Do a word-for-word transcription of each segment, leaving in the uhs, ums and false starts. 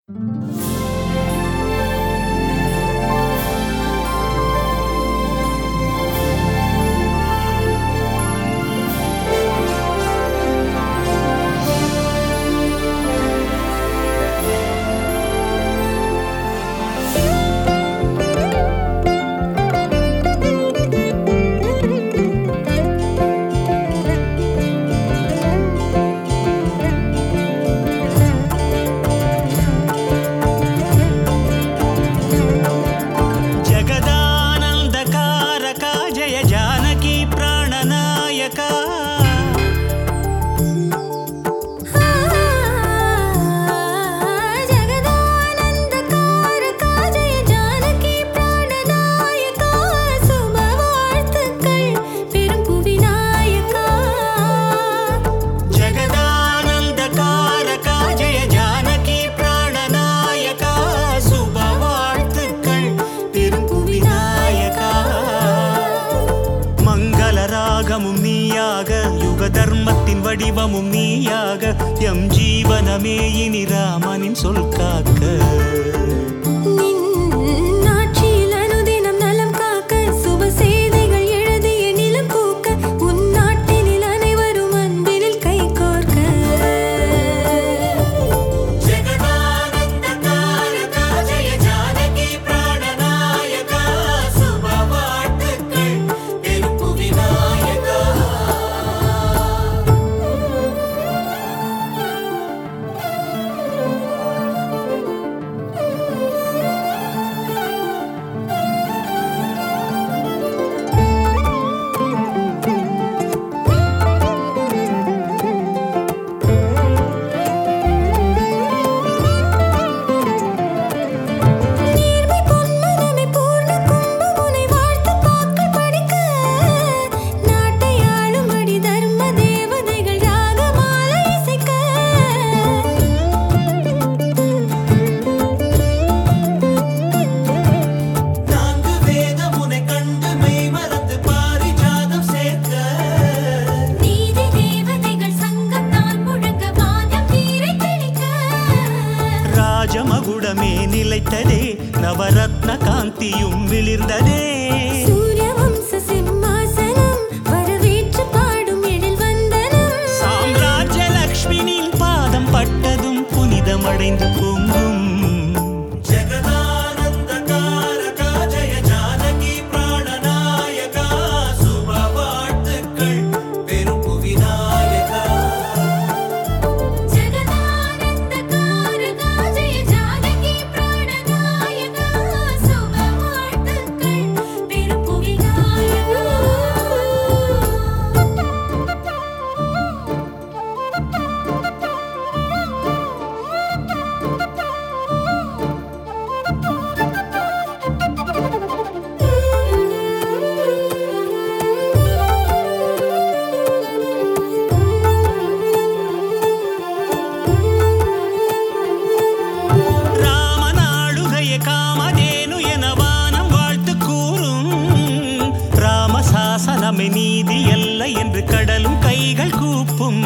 தர்மத்தின் வடிவமும் நீயாக எம் ஜீவனமே இனி ராமனின் சொல் காக்க ராஜமகுடமே நிலைத்ததே நவரத்ன காந்தியும் விளிர்ந்ததே சூரிய வம்ச சிம்மாசனம் வரவேற்று பாடும் எழில் வந்தனம் சாம்ராஜ்ய லக்ஷ்மியின் பாதம் பட்டதும் புனிதமடைந்து பொங்கும் சாசனமே நீதி அல்ல என்று கடலும் கைகள் கூப்பும்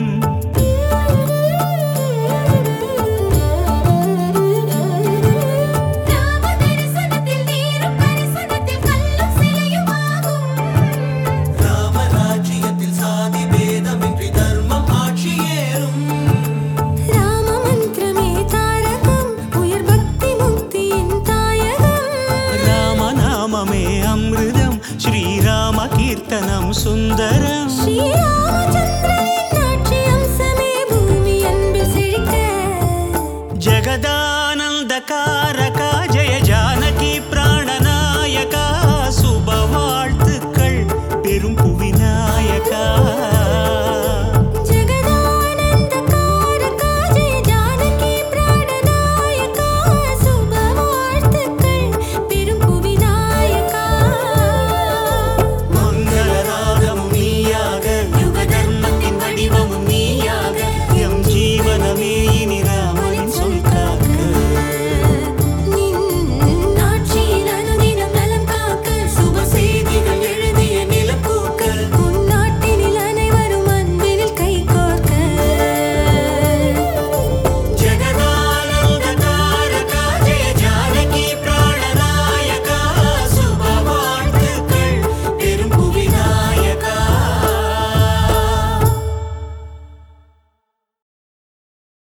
ராமராஜ்யத்தில் சாதி பேதமின்றி தர்மம் ஆட்சியேறும் ராம மந்திரமே தாரகம் உயர் பக்தி முக்தியின் தாயகம் ராமநாமமே அமிர்தம் ஸ்ரீராம கீர்த்தனம் சுந்தரம் ஸ்ரீராமச்சந்திரனின் ஆட்சி அம்சமே பூமி அன்பில் செழிக்க ஜெகதானந்தகார